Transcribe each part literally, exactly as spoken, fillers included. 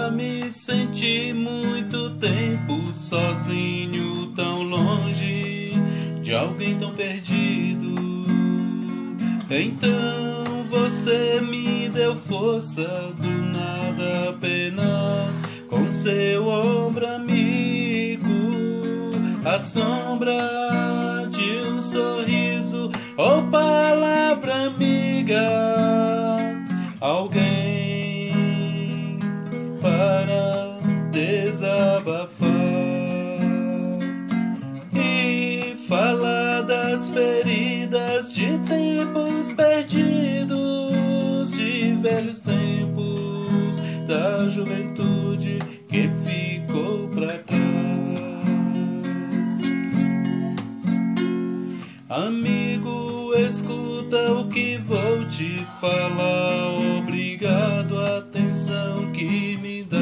Já me senti muito tempo sozinho, tão longe de alguém tão perdido. Então você me deu força do nada, apenas com seu ombro amigo, a sombra de um sorriso ou palavra amiga, alguém para desabafar e falar das feridas de tempos perdidos, de velhos tempos da juventude que ficou pra trás. Amigo, escuta o que vou te falar, obrigado a atenção que me dá.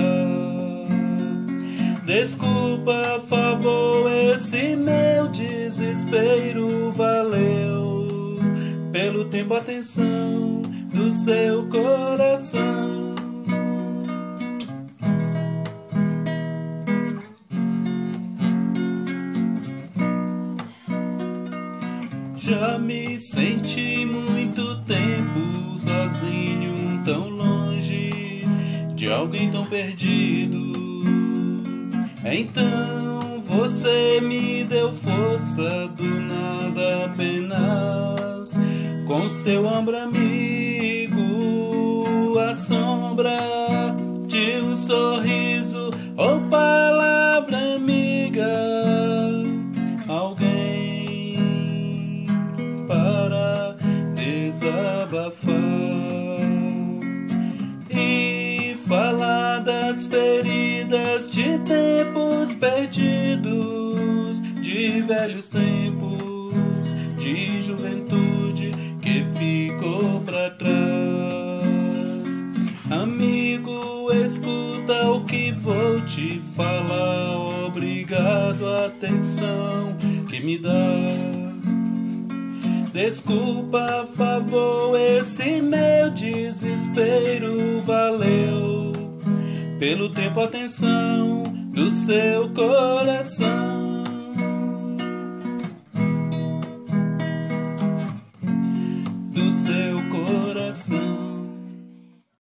Desculpa, favor, esse meu desespero, valeu pelo tempo, atenção do seu coração. Já me senti muito tempo sozinho, tão longe de alguém tão perdido. Então você me deu força do nada, apenas com seu ombro amigo, a sombra de um sorriso ou palavra amiga, alguém para desabafar e falar das feridas de tempos perdidos, de velhos tempos de juventude que ficou pra trás. Amigo, escuta o que vou te falar, obrigado a atenção que me dá. Desculpa, favor, esse meu desespero, valeu pelo tempo, atenção do seu coração.